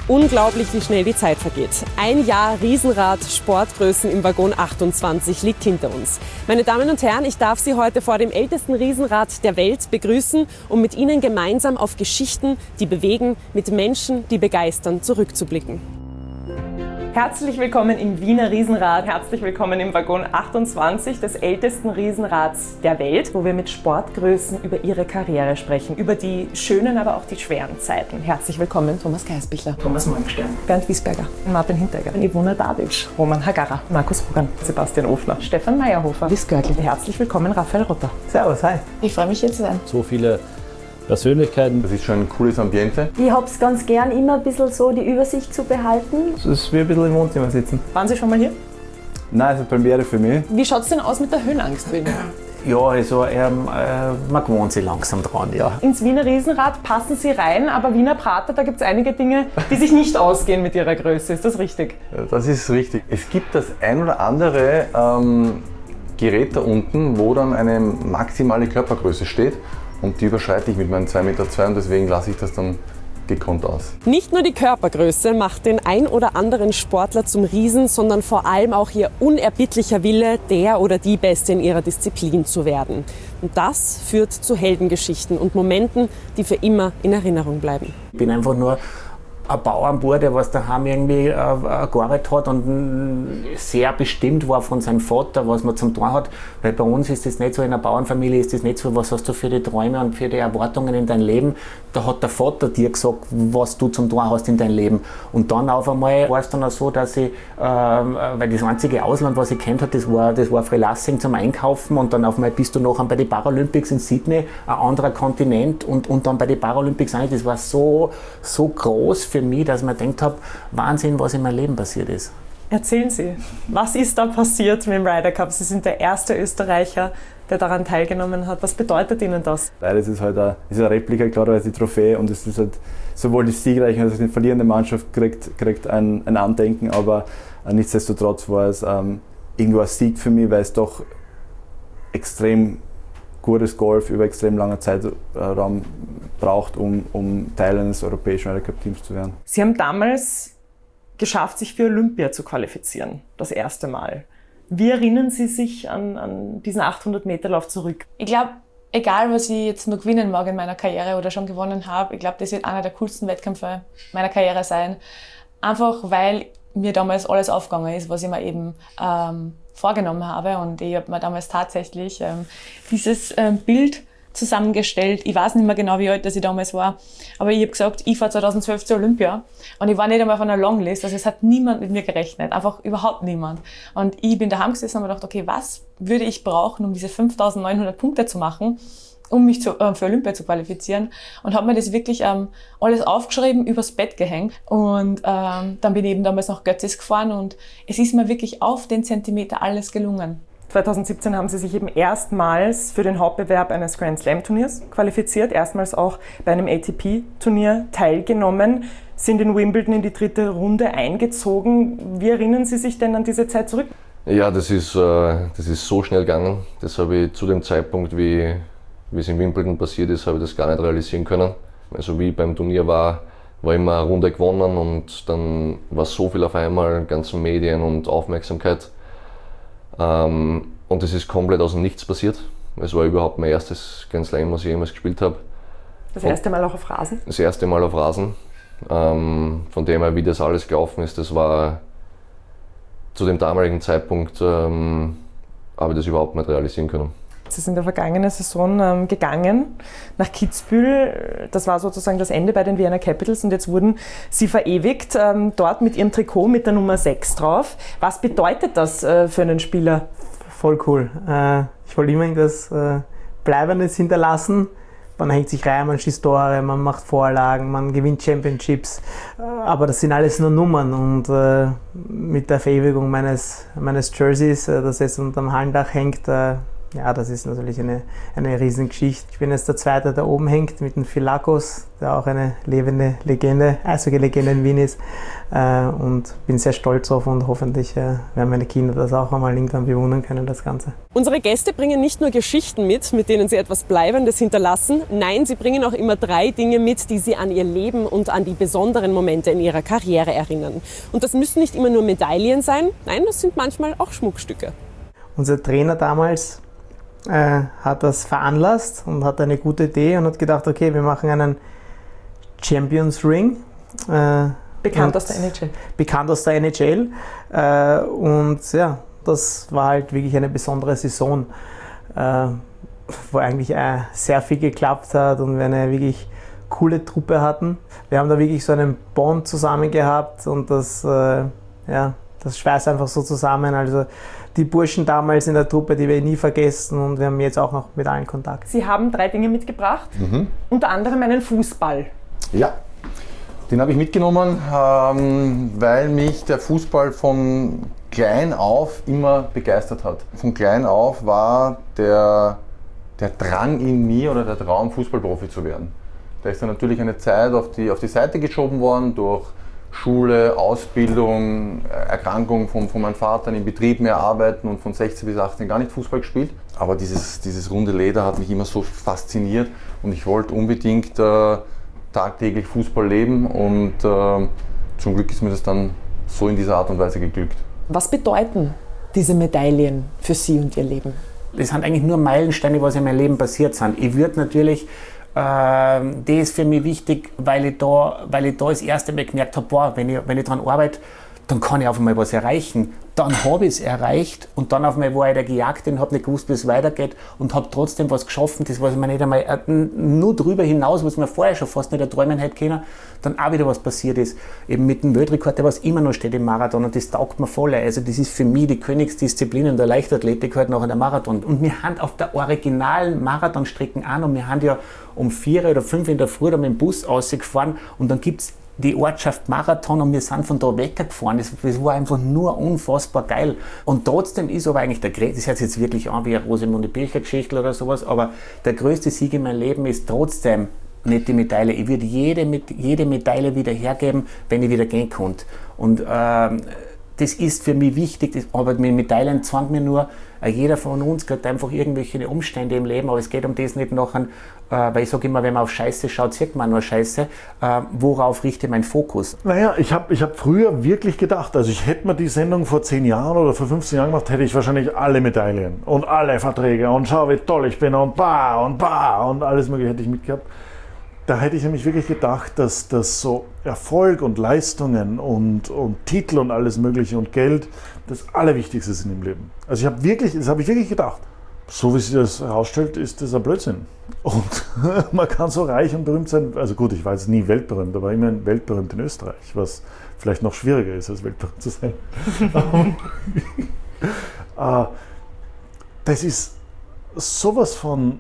Unglaublich, wie schnell die Zeit vergeht. Ein Jahr Riesenrad, Sportgrößen im Waggon 28 liegt hinter uns. Meine Damen und Herren, ich darf Sie heute vor dem ältesten Riesenrad der Welt begrüßen, um mit Ihnen gemeinsam auf Geschichten, die bewegen, mit Menschen, die begeistern, zurückzublicken. Herzlich willkommen im Wiener Riesenrad, herzlich willkommen im Waggon 28 des ältesten Riesenrads der Welt, wo wir mit Sportgrößen über ihre Karriere sprechen, über die schönen, aber auch die schweren Zeiten. Herzlich willkommen Thomas Geisbichler, Thomas Morgenstern, Bernd Wiesberger, Martin Hinteregger, Ivona Dadic, Roman Hagara, Markus Rugan, Sebastian Ofler, Stefan Meyerhofer, Wies Görgl. Herzlich willkommen Raphael Rotter. Servus, hi. Ich freue mich hier zu sein. So viele Persönlichkeiten. Das ist schon ein cooles Ambiente. Ich habe es ganz gern, immer ein bisschen so die Übersicht zu behalten. Es ist wie ein bisschen im Wohnzimmer sitzen. Waren Sie schon mal hier? Nein, es ist eine Premiere für mich. Wie schaut es denn aus mit der Höhenangst bei Ihnen? Ja, also man gewohnt sich langsam dran, ja. Ins Wiener Riesenrad passen Sie rein, aber Wiener Prater, da gibt es einige Dinge, die sich nicht ausgehen mit Ihrer Größe. Ist das richtig? Ja, das ist richtig. Es gibt das ein oder andere Gerät da unten, wo dann eine maximale Körpergröße steht. Und die überschreite ich mit meinen 2,2 Meter und deswegen lasse ich das dann gekonnt aus. Nicht nur die Körpergröße macht den ein oder anderen Sportler zum Riesen, sondern vor allem auch ihr unerbittlicher Wille, der oder die Beste in ihrer Disziplin zu werden. Und das führt zu Heldengeschichten und Momenten, die für immer in Erinnerung bleiben. Ich bin einfach nur ein Bauernbub, der was daheim irgendwie gearbeitet hat und sehr bestimmt war von seinem Vater, was man zum Tun hat. Weil bei uns ist das nicht so, in einer Bauernfamilie ist das nicht so, was hast du für die Träume und für die Erwartungen in dein Leben. Da hat der Vater dir gesagt, was du zum Tun hast in dein Leben. Und dann auf einmal war es dann auch so, dass ich, weil das einzige Ausland, was ich kennt habe, das war Freilassing zum Einkaufen und dann auf einmal bist du nachher bei den Paralympics in Sydney, ein anderer Kontinent und dann bei den Paralympics auch. Das war so groß für mich, dass ich mir gedacht habe, Wahnsinn, was in meinem Leben passiert ist. Erzählen Sie, was ist da passiert mit dem Ryder Cup? Sie sind der erste Österreicher, der daran teilgenommen hat. Was bedeutet Ihnen das? Beides ist halt eine Replika, klarerweise die Trophäe, und es ist halt sowohl die siegreiche als auch die verlierende Mannschaft kriegt ein Andenken, aber nichtsdestotrotz war es irgendwo ein Sieg für mich, weil es doch extrem gutes Golf über extrem langer Zeitraum braucht, um Teil eines europäischen Ryder Cup Teams zu werden. Sie haben damals geschafft, sich für Olympia zu qualifizieren, das erste Mal. Wie erinnern Sie sich an diesen 800-Meter-Lauf zurück? Ich glaube, egal was ich jetzt noch gewinnen mag in meiner Karriere oder schon gewonnen habe, ich glaube, das wird einer der coolsten Wettkämpfe meiner Karriere sein. Einfach weil mir damals alles aufgegangen ist, was ich mir eben vorgenommen habe. Und ich habe mir damals tatsächlich dieses Bild zusammengestellt. Ich weiß nicht mehr genau, wie alt ich damals war, aber ich habe gesagt, ich fahre 2012 zur Olympia und ich war nicht einmal auf einer Longlist, also es hat niemand mit mir gerechnet, einfach überhaupt niemand. Und ich bin daheim gesessen und habe gedacht, okay, was würde ich brauchen, um diese 5.900 Punkte zu machen, um mich für Olympia zu qualifizieren, und habe mir das wirklich alles aufgeschrieben, übers Bett gehängt, und dann bin ich eben damals nach Götzis gefahren und es ist mir wirklich auf den Zentimeter alles gelungen. 2017 haben Sie sich eben erstmals für den Hauptbewerb eines Grand Slam Turniers qualifiziert, erstmals auch bei einem ATP-Turnier teilgenommen, sind in Wimbledon in die 3. Runde eingezogen. Wie erinnern Sie sich denn an diese Zeit zurück? Ja, das ist so schnell gegangen. Das habe ich zu dem Zeitpunkt, wie es in Wimbledon passiert ist, habe ich das gar nicht realisieren können. Also wie beim Turnier war immer eine Runde gewonnen und dann war so viel auf einmal, ganzen Medien und Aufmerksamkeit. Und es ist komplett aus dem Nichts passiert. Es war überhaupt mein erstes Grand Slam, was ich jemals gespielt habe. Das erste Mal auch auf Rasen? Das erste Mal auf Rasen. Von dem her, wie das alles gelaufen ist, das war zu dem damaligen Zeitpunkt, habe ich das überhaupt nicht realisieren können. Sie sind in der vergangenen Saison gegangen nach Kitzbühel. Das war sozusagen das Ende bei den Vienna Capitals und jetzt wurden Sie verewigt, dort mit Ihrem Trikot mit der Nummer 6 drauf. Was bedeutet das für einen Spieler? Voll cool. Ich wollte immer irgendwas Bleibendes hinterlassen. Man hängt sich rein, man schießt Tore, man macht Vorlagen, man gewinnt Championships. Aber das sind alles nur Nummern, und mit der Verewigung meines Jerseys, das jetzt unterm Hallendach hängt, ja, das ist natürlich eine Riesengeschichte. Ich bin jetzt der Zweite, der oben hängt mit dem Philakos, der auch eine lebende Legende, Eishockey-Legende in Wien ist. Und bin sehr stolz drauf und hoffentlich werden meine Kinder das auch einmal irgendwann bewundern können, das Ganze. Unsere Gäste bringen nicht nur Geschichten mit denen sie etwas Bleibendes hinterlassen. Nein, sie bringen auch immer 3 Dinge mit, die sie an ihr Leben und an die besonderen Momente in ihrer Karriere erinnern. Und das müssen nicht immer nur Medaillen sein, nein, das sind manchmal auch Schmuckstücke. Unser Trainer damals hat das veranlasst und hat eine gute Idee und hat gedacht, okay, wir machen einen Champions Ring. Bekannt aus der NHL. Bekannt aus der NHL. Und ja, das war halt wirklich eine besondere Saison, wo eigentlich sehr viel geklappt hat und wir eine wirklich coole Truppe hatten. Wir haben da wirklich so einen Bond zusammen gehabt und das schweißt einfach so zusammen. Also die Burschen damals in der Truppe, die wir nie vergessen und wir haben jetzt auch noch mit allen Kontakt. Sie haben 3 Dinge mitgebracht, unter anderem einen Fußball. Ja, den habe ich mitgenommen, weil mich der Fußball von klein auf immer begeistert hat. Von klein auf war der Drang in mir oder der Traum, Fußballprofi zu werden. Da ist dann natürlich eine Zeit auf die Seite geschoben worden durch Schule, Ausbildung, Erkrankung von meinem Vater, im Betrieb mehr arbeiten und von 16 bis 18 gar nicht Fußball gespielt. Aber dieses runde Leder hat mich immer so fasziniert und ich wollte unbedingt tagtäglich Fußball leben und zum Glück ist mir das dann so in dieser Art und Weise geglückt. Was bedeuten diese Medaillen für Sie und Ihr Leben? Das sind eigentlich nur Meilensteine, was in meinem Leben passiert sind. Ich würde natürlich das ist für mich wichtig, weil ich da das erste Mal gemerkt habe, boah, wenn ich daran arbeite, dann kann ich auf einmal was erreichen. Dann habe ich es erreicht und dann auf einmal war ich da gejagt und habe nicht gewusst, wie es weitergeht und habe trotzdem was geschaffen, das was ich mir nicht einmal, nur drüber hinaus, was mir vorher schon fast nicht erträumen hätte können, dann auch wieder was passiert ist. Eben mit dem Weltrekord, der was immer noch steht im Marathon und das taugt mir voll. Also das ist für mich die Königsdisziplin in der Leichtathletik halt nachher der Marathon. Und wir haben auf der originalen Marathonstrecken an und wir haben ja um 4 oder 5 in der Früh da mit dem Bus rausgefahren und dann gibt es die Ortschaft Marathon und wir sind von da weggefahren. Das war einfach nur unfassbar geil. Und trotzdem ist aber eigentlich das hört sich jetzt wirklich an wie eine Rosamunde Pilcher-Geschichte oder sowas, aber der größte Sieg in meinem Leben ist trotzdem nicht die Medaille. Ich würde jede Medaille wieder hergeben, wenn ich wieder gehen konnte. Und das ist für mich wichtig, aber mit Medaillen zwang mir nur, jeder von uns kriegt einfach irgendwelche Umstände im Leben, aber es geht um das nicht nachher, weil ich sage immer, wenn man auf Scheiße schaut, sieht man nur Scheiße. Worauf richte ich meinen Fokus? Naja, ich hab früher wirklich gedacht, also ich hätte mir die Sendung vor 10 Jahren oder vor 15 Jahren gemacht, hätte ich wahrscheinlich alle Medaillen und alle Verträge und schau, wie toll ich bin und alles mögliche hätte ich mitgehabt. Da hätte ich nämlich wirklich gedacht, dass das so Erfolg und Leistungen und Titel und alles mögliche und Geld das Allerwichtigste sind im Leben. Also das habe ich wirklich gedacht. So wie sich das herausstellt, ist das ein Blödsinn. Und man kann so reich und berühmt sein, also gut, ich war jetzt nie weltberühmt, aber immerhin weltberühmt in Österreich, was vielleicht noch schwieriger ist, als weltberühmt zu sein. Das ist sowas von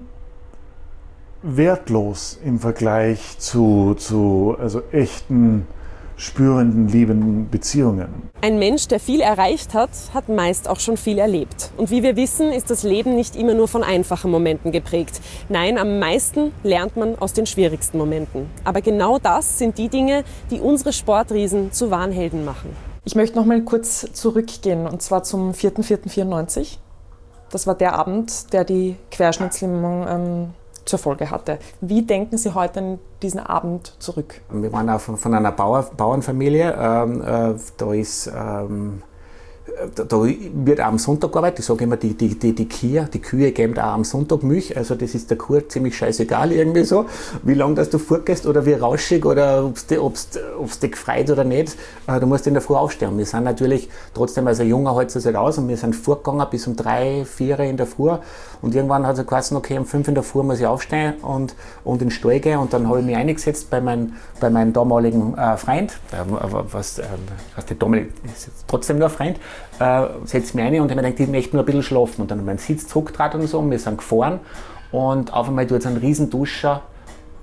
wertlos im Vergleich zu also echten, spürenden, liebenden Beziehungen. Ein Mensch, der viel erreicht hat, hat meist auch schon viel erlebt. Und wie wir wissen, ist das Leben nicht immer nur von einfachen Momenten geprägt. Nein, am meisten lernt man aus den schwierigsten Momenten. Aber genau das sind die Dinge, die unsere Sportriesen zu wahren Helden machen. Ich möchte noch mal kurz zurückgehen, und zwar zum 4.4.94. Das war der Abend, der die Querschnittslähmung zur Folge hatte. Wie denken Sie heute an diesen Abend zurück? Wir waren auch von einer Bauernfamilie. Da wird auch am Sonntag gearbeitet. Ich sage immer, die Kühe geben auch am Sonntag Milch. Also das ist der Kuh ziemlich scheißegal irgendwie so, wie lange dass du fortgehst oder wie rauschig oder ob es dich freut oder nicht. Du musst in der Früh aufstehen. Wir sind natürlich trotzdem als ein Junger hält es halt aus und wir sind fortgegangen bis um 3, 4 in der Früh. Und irgendwann hat es geheißen, okay, um 5 in der Früh muss ich aufstehen und in den Stall gehen. Und dann habe ich mich eingesetzt bei meinem damaligen Freund, der Dominik ist jetzt trotzdem nur ein Freund, setze mich rein und ich mir gedacht, ich möchte nur ein bisschen schlafen. Und dann habe ich meinen Sitz zurückgetragen und so und wir sind gefahren und auf einmal tut es einen riesen Duscher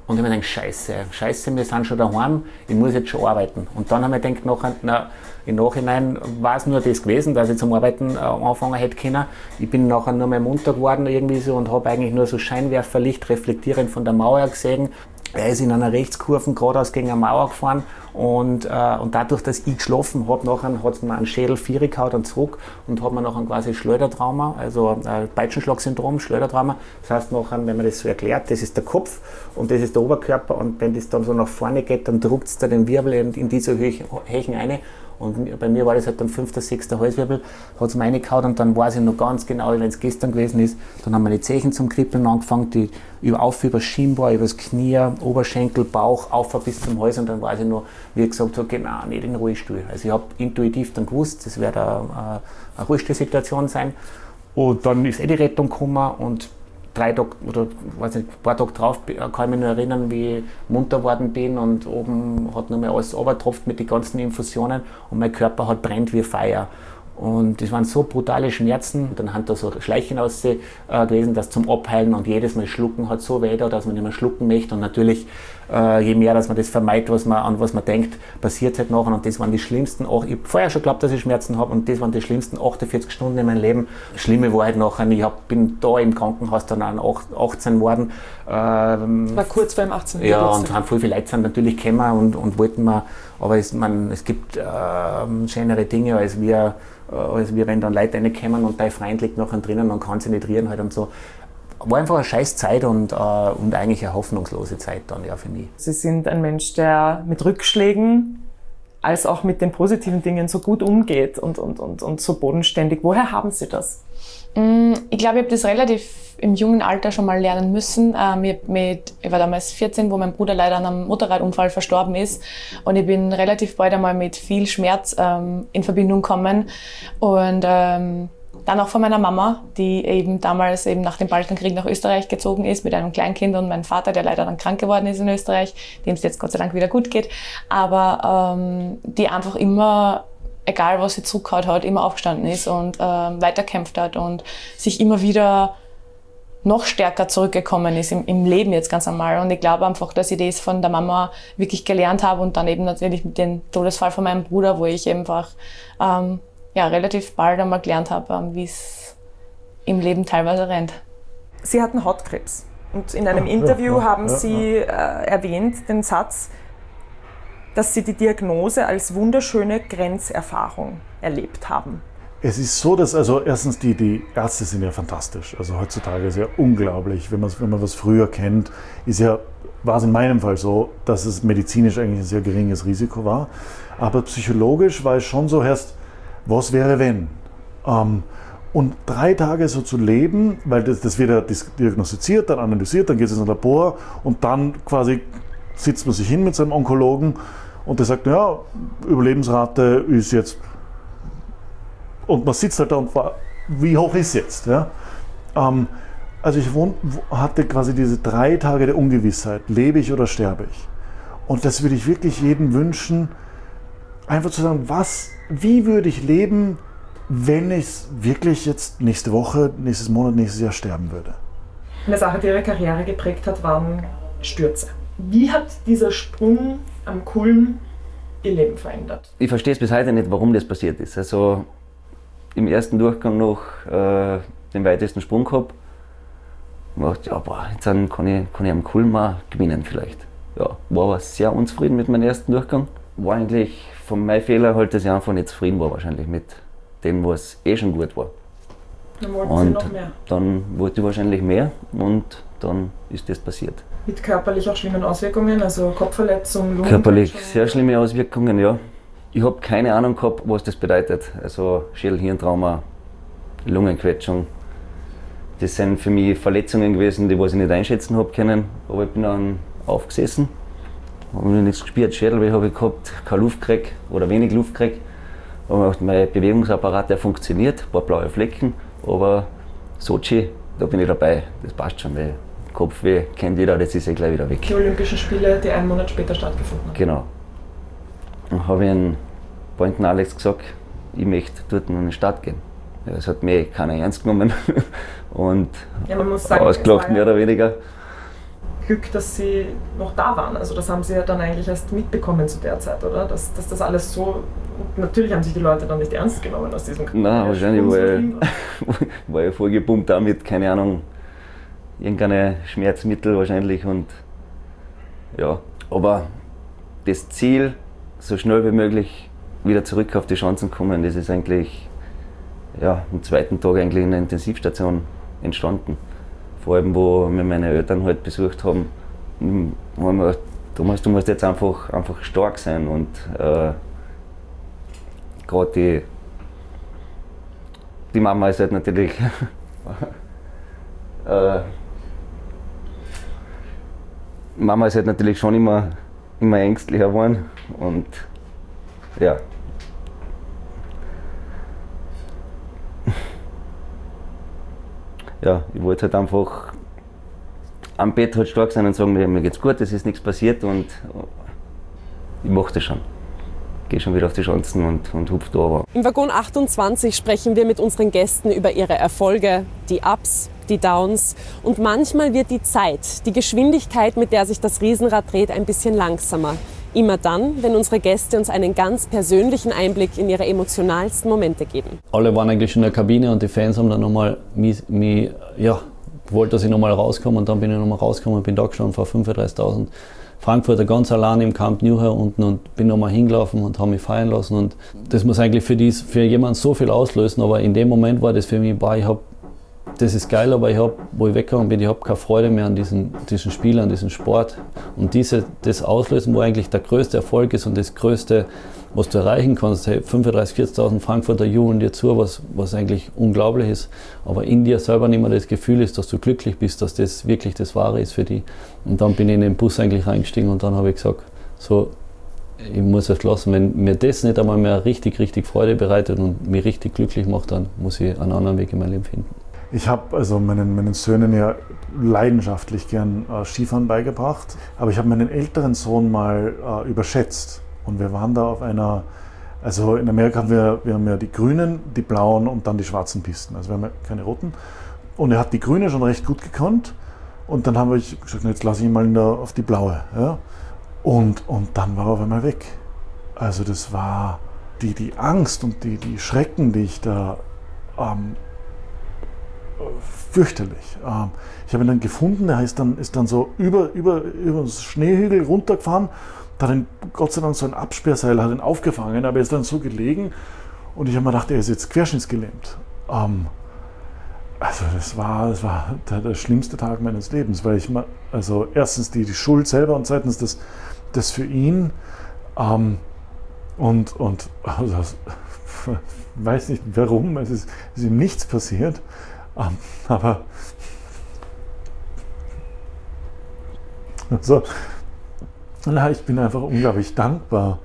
Und ich habe mir gedacht, scheiße, wir sind schon daheim, ich muss jetzt schon arbeiten. Und dann habe ich gedacht, im Nachhinein war es nur das gewesen, dass ich zum Arbeiten anfangen hätte können. Ich bin nachher nur mehr munter geworden irgendwie so und habe eigentlich nur so Scheinwerferlicht reflektierend von der Mauer gesehen. Er ist in einer Rechtskurve geradeaus gegen eine Mauer gefahren und dadurch, dass ich geschlafen habe, hat es mir einen Schädel 4 gehauen und zurück und hat mir nachher quasi Schleudertrauma, also Peitschenschlagsyndrom, Schleudertrauma. Das heißt nachher, wenn man das so erklärt, das ist der Kopf und das ist der Oberkörper und wenn das dann so nach vorne geht, dann drückt es da den Wirbel in diese Höhen rein. Und bei mir war das halt dann 5., 6. Halswirbel, hat es mir reingehauen und dann weiß ich noch ganz genau, wenn es gestern gewesen ist, dann haben meine Zehen zum Kribbeln angefangen, die über das Schienbein, über das Knie, Oberschenkel, Bauch, auf bis zum Hals und dann weiß ich noch, wie ich gesagt habe, genau, nicht in den Ruhestuhl. Also ich habe intuitiv dann gewusst, das wird eine Ruhestuhlsituation sein und dann ist die Rettung gekommen und 3 Tage oder weiß nicht, ein paar Tage drauf kann ich mich nur erinnern, wie ich munter geworden bin und oben hat nur mehr alles runtergetropft mit den ganzen Infusionen und mein Körper hat brennt wie Feuer. Und das waren so brutale Schmerzen. Dann haben da so Schleichen gewesen, das zum Abheilen und jedes Mal schlucken hat so weh, dass man nicht mehr schlucken möchte. Und natürlich, je mehr, dass man das vermeidet, an was man denkt, passiert es halt nachher. Und das waren die schlimmsten, ich habe vorher schon geglaubt, dass ich Schmerzen habe und das waren die schlimmsten 48 Stunden in meinem Leben. Das Schlimme war halt nachher, bin da im Krankenhaus dann an 18 geworden. War kurz vor dem 18. Ja, und viele Leute sind natürlich gekommen und wollten mir, aber es gibt schönere Dinge, als wenn dann Leute reinkommen und bei Freund liegt nachher drinnen und kann sich nicht rühren halt und so. War einfach eine scheiß Zeit und eigentlich eine hoffnungslose Zeit dann ja für mich. Sie sind ein Mensch, der mit Rückschlägen als auch mit den positiven Dingen so gut umgeht und so bodenständig. Woher haben Sie das? Ich glaube, ich habe das relativ im jungen Alter schon mal lernen müssen. Ich war damals 14, wo mein Bruder leider an einem Motorradunfall verstorben ist. Und ich bin relativ bald einmal mit viel Schmerz in Verbindung gekommen. Und dann auch von meiner Mama, die eben damals nach dem Balkankrieg nach Österreich gezogen ist mit einem Kleinkind und meinem Vater, der leider dann krank geworden ist in Österreich, dem es jetzt Gott sei Dank wieder gut geht. Aber die einfach immer, egal was sie zurückgehauen hat, immer aufgestanden ist und weiterkämpft hat und sich immer wieder noch stärker zurückgekommen ist im Leben jetzt ganz normal. Und ich glaube einfach, dass ich das von der Mama wirklich gelernt habe und dann eben natürlich mit dem Todesfall von meinem Bruder, wo ich einfach relativ bald einmal gelernt habe, wie es im Leben teilweise rennt. Sie hatten Hautkrebs und in einem Interview haben Sie erwähnt den Satz, dass Sie die Diagnose als wunderschöne Grenzerfahrung erlebt haben. Es ist so, dass erstens die Ärzte sind ja fantastisch. Also heutzutage ist ja unglaublich, wenn man was früher kennt, war es in meinem Fall so, dass es medizinisch eigentlich ein sehr geringes Risiko war. Aber psychologisch war es schon so, was wäre wenn? Und 3 Tage so zu leben, weil das wird ja diagnostiziert, dann analysiert, dann geht es ins Labor und dann quasi sitzt man sich hin mit seinem Onkologen und der sagt, ja, Überlebensrate ist jetzt, und man sitzt halt da und fragt, wie hoch ist jetzt? Ja? Also ich hatte quasi diese 3 Tage der Ungewissheit, lebe ich oder sterbe ich? Und das würde ich wirklich jedem wünschen, einfach zu sagen, wie würde ich leben, wenn ich wirklich jetzt nächste Woche, nächstes Monat, nächstes Jahr sterben würde? Eine Sache, die Ihre Karriere geprägt hat, waren Stürze. Wie hat dieser Sprung am Kulm Ihr Leben verändert? Ich verstehe es bis heute nicht, warum das passiert ist. Also im ersten Durchgang noch den weitesten Sprung gehabt. Ich dachte, jetzt kann ich am Kulm mal gewinnen vielleicht. Ja, war aber sehr unzufrieden mit meinem ersten Durchgang. War eigentlich von meinem Fehler halt, dass ich einfach nicht zufrieden war wahrscheinlich mit dem, was schon gut war. Dann wollten Sie noch mehr? Dann wollte ich wahrscheinlich mehr und dann ist das passiert. Mit körperlich auch schlimmen Auswirkungen, also Kopfverletzung, Lungenentzündung? Körperlich sehr schlimme Auswirkungen, ja. Ich habe keine Ahnung gehabt, was das bedeutet. Also Schädel-Hirntrauma, Lungenquetschung. Das sind für mich Verletzungen gewesen, die ich nicht einschätzen habe können. Aber ich bin dann aufgesessen, habe nichts gespürt. Schädelweh habe ich gehabt, keine Luft gekriegt oder wenig Luft gekriegt. Aber mein Bewegungsapparat, der funktioniert, ein paar blaue Flecken. Aber Sochi, da bin ich dabei, das passt schon, weil Kopfweh kennt jeder, das ist gleich wieder weg. Die Olympischen Spiele, die 1 Monat später stattgefunden haben. Genau. Dann habe ich einen Pointen Alex gesagt, ich möchte dort in die Stadt gehen. Ja, das hat mich keiner ernst genommen und man muss sagen, ausgelacht, mehr oder weniger. Glück, dass Sie noch da waren. Also das haben Sie ja dann eigentlich erst mitbekommen zu der Zeit, oder? Dass das alles so... Natürlich haben sich die Leute dann nicht ernst genommen aus diesem... Nein, wahrscheinlich war ich vollgepumpt damit, keine Ahnung, irgendeine Schmerzmittel wahrscheinlich und ja. Aber das Ziel, so schnell wie möglich wieder zurück auf die Chancen kommen, das ist eigentlich am zweiten Tag eigentlich in der Intensivstation entstanden. Vor allem, wo wir meine Eltern halt besucht haben, haben wir gedacht, du musst jetzt einfach stark sein und gerade die Mama ist halt natürlich Mama ist halt natürlich schon immer ängstlicher geworden und ja. Ja, ich wollte halt einfach am Bett halt stark sein und sagen, mir geht's gut, es ist nichts passiert und ich mache das schon. Gehe schon wieder auf die Chancen und hupf da runter. Im Waggon 28 sprechen wir mit unseren Gästen über ihre Erfolge, die Ups, die Downs und manchmal wird die Zeit, die Geschwindigkeit, mit der sich das Riesenrad dreht, ein bisschen langsamer. Immer dann, wenn unsere Gäste uns einen ganz persönlichen Einblick in ihre emotionalsten Momente geben. Alle waren eigentlich schon in der Kabine und die Fans haben dann nochmal wollte, dass ich nochmal rauskomme und dann bin ich nochmal rausgekommen und bin da gestanden vor 35.000 Frankfurter ganz allein im Camp Nou hier unten und bin nochmal hingelaufen und habe mich feiern lassen und das muss eigentlich für jemanden so viel auslösen, aber in dem Moment war das für mich, das ist geil, aber wo ich weggegangen bin, ich habe keine Freude mehr an diesen Spiel, an diesem Sport. Und das Auslösen, wo eigentlich der größte Erfolg ist und das Größte, was du erreichen kannst, hey, 35.000, 40.000 Frankfurter jubeln dir zu, was eigentlich unglaublich ist, aber in dir selber nicht mehr das Gefühl ist, dass du glücklich bist, dass das wirklich das Wahre ist für dich. Und dann bin ich in den Bus eigentlich reingestiegen und dann habe ich gesagt, so, ich muss es lassen, wenn mir das nicht einmal mehr richtig, richtig Freude bereitet und mich richtig glücklich macht, dann muss ich einen anderen Weg in mein Leben finden. Ich habe also meinen Söhnen ja leidenschaftlich gern Skifahren beigebracht, aber ich habe meinen älteren Sohn mal überschätzt. Und wir waren da auf einer, also in Amerika haben wir haben ja die grünen, die blauen und dann die schwarzen Pisten. Also wir haben ja keine roten. Und er hat die grüne schon recht gut gekonnt. Und dann habe ich gesagt, jetzt lasse ich ihn mal auf die blaue. Ja? Und dann war er auf einmal weg. Also das war die Angst und die Schrecken, die ich da fürchterlich. Ich habe ihn dann gefunden, er ist dann so über das Schneehügel runtergefahren, da hat ihn Gott sei Dank so ein Absperrseil hat ihn aufgefangen, aber er ist dann so gelegen und ich habe mir gedacht, er ist jetzt querschnittsgelähmt. Also das war der schlimmste Tag meines Lebens, weil also erstens die Schuld selber und zweitens das für ihn und also, weiß nicht warum, es ist ihm nichts passiert. Aber also, ich bin einfach unglaublich dankbar,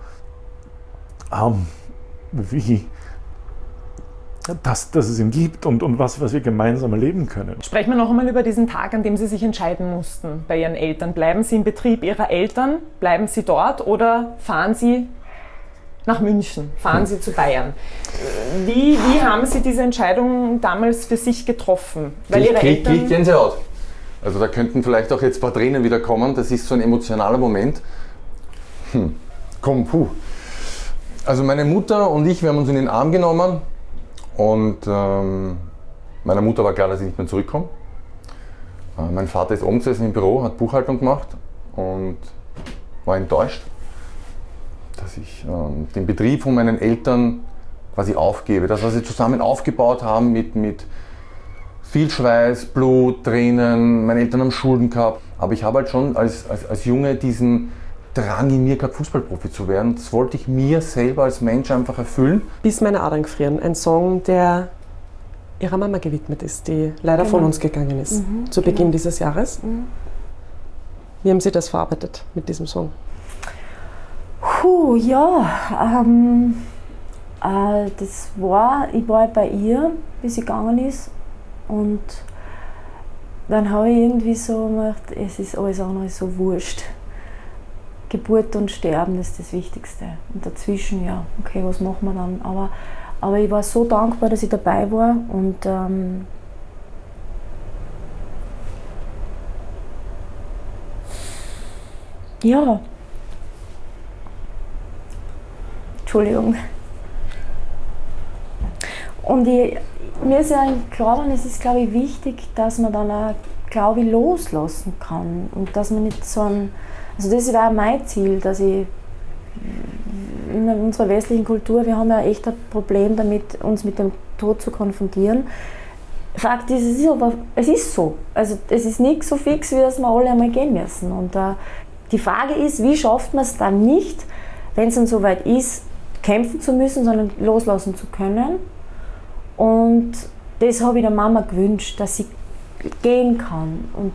dass es ihn gibt und was wir gemeinsam erleben können. Sprechen wir noch einmal über diesen Tag, an dem Sie sich entscheiden mussten bei Ihren Eltern. Bleiben Sie im Betrieb Ihrer Eltern? Bleiben Sie dort oder fahren Sie nach München, fahren Sie zu Bayern? Wie haben Sie diese Entscheidung damals für sich getroffen? Weil Ihre Eltern... Ich Gänsehaut. Also da könnten vielleicht auch jetzt ein paar Tränen wieder kommen. Das ist so ein emotionaler Moment. Also meine Mutter und ich, wir haben uns in den Arm genommen und meiner Mutter war klar, dass ich nicht mehr zurückkomme. Mein Vater ist oben gesessen im Büro, hat Buchhaltung gemacht und war enttäuscht, dass ich den Betrieb von meinen Eltern quasi aufgebe. Das, was sie zusammen aufgebaut haben mit viel Schweiß, Blut, Tränen, meine Eltern haben Schulden gehabt. Aber ich habe halt schon als Junge diesen Drang in mir gehabt, Fußballprofi zu werden. Das wollte ich mir selber als Mensch einfach erfüllen. Bis meine Adern gefrieren, ein Song, der Ihrer Mama gewidmet ist, die leider von uns gegangen ist, zu Beginn dieses Jahres. Wie haben Sie das verarbeitet mit diesem Song? Ich war bei ihr, bis sie gegangen ist und dann habe ich irgendwie so gedacht, es ist alles andere so wurscht. Geburt und Sterben ist das Wichtigste und dazwischen, ja, okay, was machen wir dann? Aber ich war so dankbar, dass ich dabei war und Ja. Entschuldigung. Und mir ist ja klar, es ist, glaube ich, wichtig, dass man dann auch, glaube ich, loslassen kann. Und dass man nicht so ein... Also das wäre mein Ziel, dass ich in unserer westlichen Kultur, wir haben ja echt ein Problem damit, uns mit dem Tod zu konfrontieren. Fakt ist, es ist so. Also es ist nicht so fix, wie dass wir alle einmal gehen müssen. Und die Frage ist, wie schafft man es dann nicht, wenn es dann soweit ist, kämpfen zu müssen, sondern loslassen zu können. Und das habe ich der Mama gewünscht, dass sie gehen kann und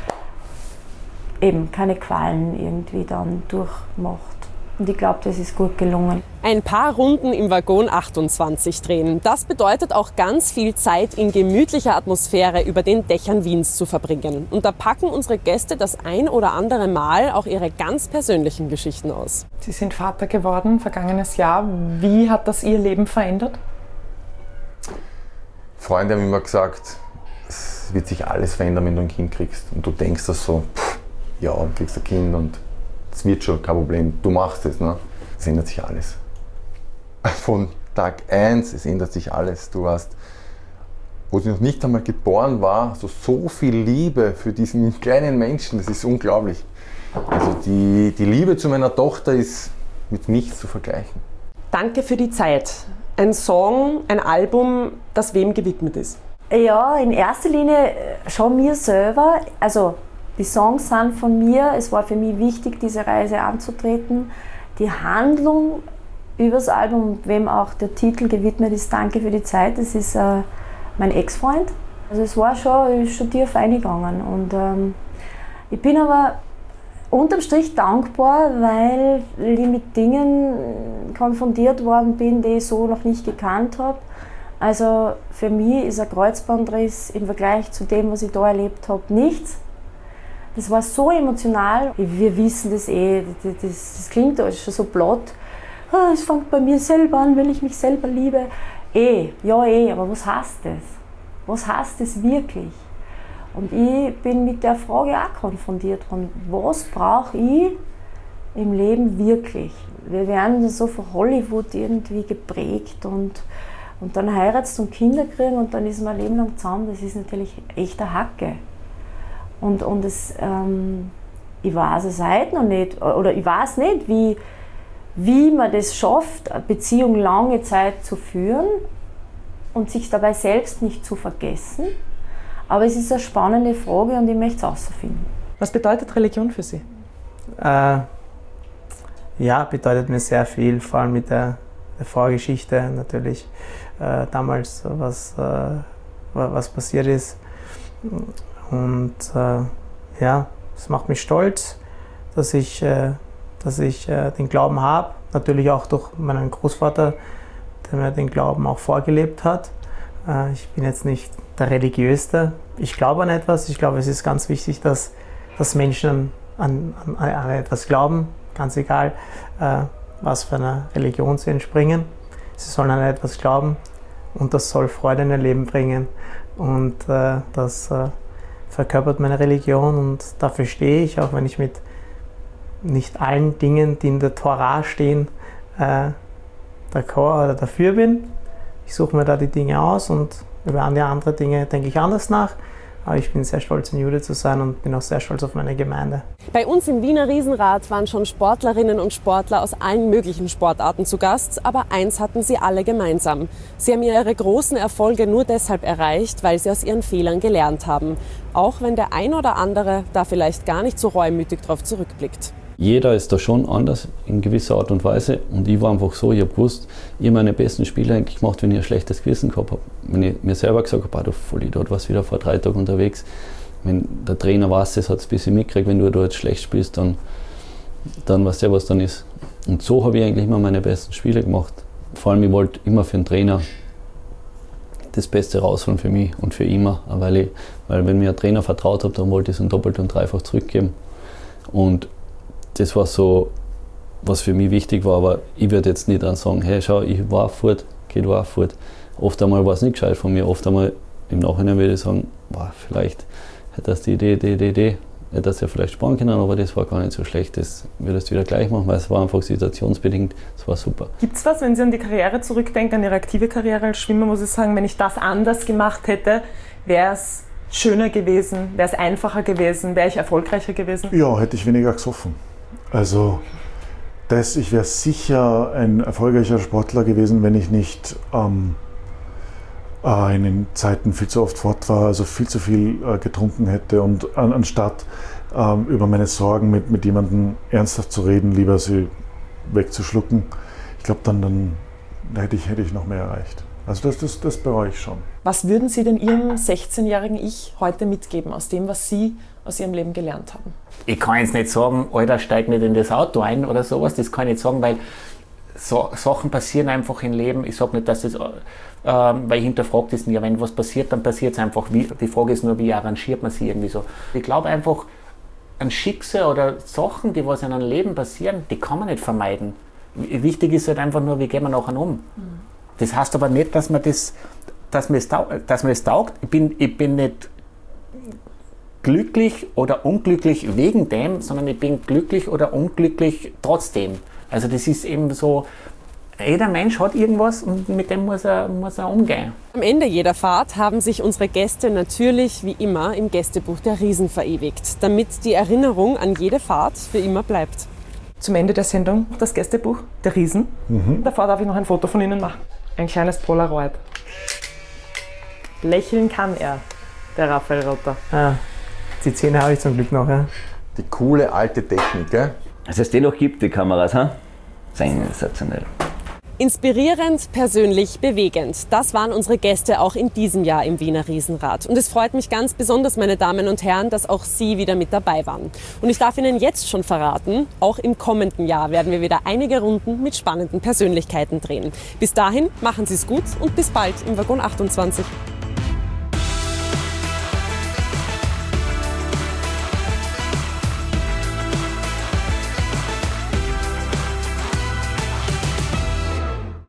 eben keine Qualen irgendwie dann durchmacht. Und ich glaube, das ist gut gelungen. Ein paar Runden im Waggon 28 drehen. Das bedeutet auch ganz viel Zeit in gemütlicher Atmosphäre über den Dächern Wiens zu verbringen. Und da packen unsere Gäste das ein oder andere Mal auch ihre ganz persönlichen Geschichten aus. Sie sind Vater geworden, vergangenes Jahr. Wie hat das Ihr Leben verändert? Freunde haben immer gesagt, es wird sich alles verändern, wenn du ein Kind kriegst. Und du denkst das so, ja, du kriegst ein Kind und es wird schon kein Problem, du machst es. Ne? Es ändert sich alles. Von Tag 1, es ändert sich alles. Du hast, wo sie noch nicht einmal geboren war, so viel Liebe für diesen kleinen Menschen, das ist unglaublich. Also die Liebe zu meiner Tochter ist mit nichts zu vergleichen. Danke für die Zeit. Ein Song, ein Album, das wem gewidmet ist? Ja, in erster Linie schon mir selber. Also die Songs sind von mir. Es war für mich wichtig, diese Reise anzutreten. Die Handlung über das Album, wem auch der Titel gewidmet ist, Danke für die Zeit, das ist mein Ex-Freund. Also es war schon tief eingegangen. Und ich bin aber unterm Strich dankbar, weil ich mit Dingen konfrontiert worden bin, die ich so noch nicht gekannt habe. Also für mich ist ein Kreuzbandriss im Vergleich zu dem, was ich da erlebt habe, nichts. Das war so emotional. Wir wissen das das klingt schon so platt. Es fängt bei mir selber an, wenn ich mich selber liebe. Aber was heißt das? Was heißt das wirklich? Und ich bin mit der Frage auch konfrontiert worden. Was brauche ich im Leben wirklich? Wir werden so von Hollywood irgendwie geprägt und dann heiratst und Kinder kriegen und dann ist man ein Leben lang zusammen. Das ist natürlich echt eine Hacke. Und ich weiß es heute noch nicht, oder ich weiß nicht, wie man das schafft, eine Beziehung lange Zeit zu führen und sich dabei selbst nicht zu vergessen. Aber es ist eine spannende Frage und ich möchte es herausfinden. Was bedeutet Religion für Sie? Ja, bedeutet mir sehr viel, vor allem mit der Vorgeschichte natürlich. Damals, was passiert ist. Und es macht mich stolz, dass ich den Glauben habe. Natürlich auch durch meinen Großvater, der mir den Glauben auch vorgelebt hat. Ich bin jetzt nicht der Religiöste. Ich glaube an etwas. Ich glaube, es ist ganz wichtig, dass Menschen an etwas glauben, ganz egal, was für eine Religion sie entspringen. Sie sollen an etwas glauben und das soll Freude in ihr Leben bringen. Und das verkörpert meine Religion und dafür stehe ich, auch wenn ich mit nicht allen Dingen, die in der Tora stehen, d'accord oder dafür bin. Ich suche mir da die Dinge aus und über andere Dinge denke ich anders nach. Aber ich bin sehr stolz, ein Jude zu sein und bin auch sehr stolz auf meine Gemeinde. Bei uns im Wiener Riesenrad waren schon Sportlerinnen und Sportler aus allen möglichen Sportarten zu Gast, aber eins hatten sie alle gemeinsam. Sie haben ihre großen Erfolge nur deshalb erreicht, weil sie aus ihren Fehlern gelernt haben. Auch wenn der ein oder andere da vielleicht gar nicht so reumütig drauf zurückblickt. Jeder ist da schon anders in gewisser Art und Weise und ich war einfach so, ich habe gewusst, ich habe meine besten Spiele eigentlich gemacht, wenn ich ein schlechtes Gewissen gehabt habe. Wenn ich mir selber gesagt habe, du Vollidiot, warst wieder vor 3 Tagen unterwegs. Wenn der Trainer weiß, das hat es ein bisschen mitgekriegt, wenn du da jetzt schlecht spielst, dann weißt du ja, was dann ist. Und so habe ich eigentlich immer meine besten Spiele gemacht. Vor allem, ich wollte immer für den Trainer das Beste rausholen für mich und für immer, weil wenn mir ein Trainer vertraut hat, dann wollte ich es ihm doppelt und dreifach zurückgeben. Und das war so, was für mich wichtig war, aber ich würde jetzt nicht dann sagen, hey, schau, ich war fort, geh du auch fort. Oft einmal war es nicht gescheit von mir, oft einmal im Nachhinein würde ich sagen, boah, vielleicht hättest du die Idee. Nicht, dass er vielleicht sparen können, aber das war gar nicht so schlecht. Das würdest du wieder gleich machen, weil es war einfach situationsbedingt. Das war super. Gibt es was, wenn Sie an die Karriere zurückdenken, an Ihre aktive Karriere als Schwimmer, muss ich sagen, wenn ich das anders gemacht hätte, wäre es schöner gewesen, wäre es einfacher gewesen, wäre ich erfolgreicher gewesen? Ja, hätte ich weniger gesoffen. Also ich wäre sicher ein erfolgreicher Sportler gewesen, wenn ich nicht in den Zeiten viel zu oft fort war, also viel zu viel getrunken hätte und anstatt über meine Sorgen mit jemandem ernsthaft zu reden, lieber sie wegzuschlucken. Ich glaube, dann hätte ich noch mehr erreicht. Also das bereue ich schon. Was würden Sie denn Ihrem 16-jährigen Ich heute mitgeben aus dem, was Sie aus Ihrem Leben gelernt haben? Ich kann jetzt nicht sagen, Alter, steig nicht in das Auto ein oder sowas, das kann ich nicht sagen, weil so Sachen passieren einfach im Leben. Ich sage nicht, dass das, weil ich hinterfrage das nie, wenn was passiert, dann passiert es einfach. Die Frage ist nur, wie arrangiert man sie irgendwie so. Ich glaube einfach, ein Schicksal oder Sachen, die was in einem Leben passieren, die kann man nicht vermeiden. Wichtig ist halt einfach nur, wie gehen wir nachher um. Das heißt aber nicht, dass mir das taugt. Ich bin nicht glücklich oder unglücklich wegen dem, sondern ich bin glücklich oder unglücklich trotzdem. Also das ist eben so, jeder Mensch hat irgendwas und mit dem muss er umgehen. Am Ende jeder Fahrt haben sich unsere Gäste natürlich wie immer im Gästebuch der Riesen verewigt, damit die Erinnerung an jede Fahrt für immer bleibt. Zum Ende der Sendung das Gästebuch der Riesen. Davor darf ich noch ein Foto von Ihnen machen. Ein kleines Polaroid. Lächeln kann er, der Raphael Rotter. Die Zähne habe ich zum Glück noch. Ja. Die coole alte Technik, gell? Also es die noch gibt, die Kameras, sensationell. Inspirierend, persönlich, bewegend. Das waren unsere Gäste auch in diesem Jahr im Wiener Riesenrad. Und es freut mich ganz besonders, meine Damen und Herren, dass auch Sie wieder mit dabei waren. Und ich darf Ihnen jetzt schon verraten, auch im kommenden Jahr werden wir wieder einige Runden mit spannenden Persönlichkeiten drehen. Bis dahin, machen Sie es gut und bis bald im Waggon 28.